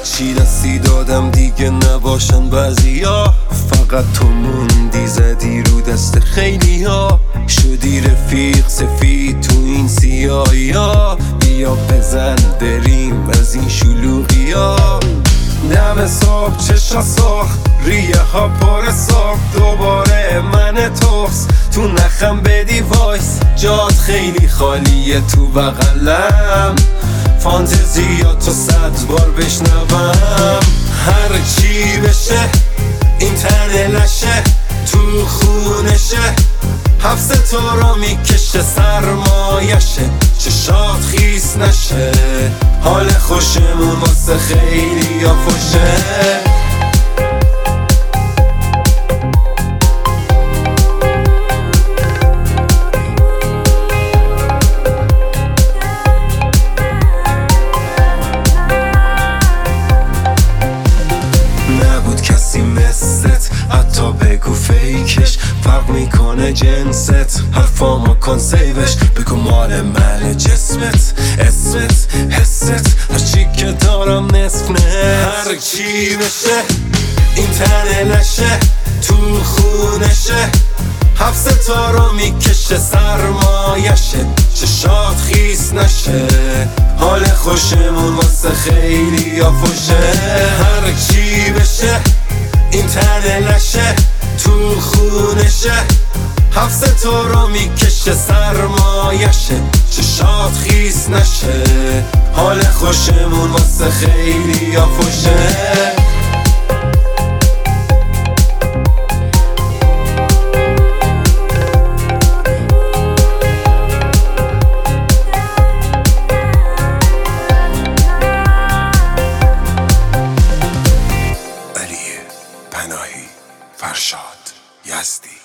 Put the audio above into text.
چی دستی دادم دیگه نباشن بعضیا، فقط تو موندی زدی رو دست خیلیا، شدی رفیق سفید تو این سیاهیا. بیا بزن بریم از این شلوغیا، دم صبح چشا ساخت ریه ها پر ساخت، دوباره من توست تو نخم بدی وایس، جات خیلی خالیه تو بغلم، فانتزیاتو 100 بار بشنوم. هر چی بشه این تنه لشه تو خونشه، حبس تو رو میکشه سرمایشه، چشات خیس نشه، حال خوشمون واسه خیلی یا فشه. نبود کسی مثلت حتی بگو فیکش، فرق میکنه جنست، حرفامو کن سیوش، بگو مال من جسمت اسمت حست، هرچی که دارم نصف هر چی بشه این تنه لشه تو خونشه، حبس تو رو میکشه سرمایشه، چشات خیس نشه، حال خوشمون واسه خیلی یا فشه. هر چی بشه این تنه لشه تو خونشه، حبس تو رو میکشه سرمایشه، چشات خیس نشه، حال خوشمون واسه خیلی یا فشه. پناهی، فرشاد، یزدی.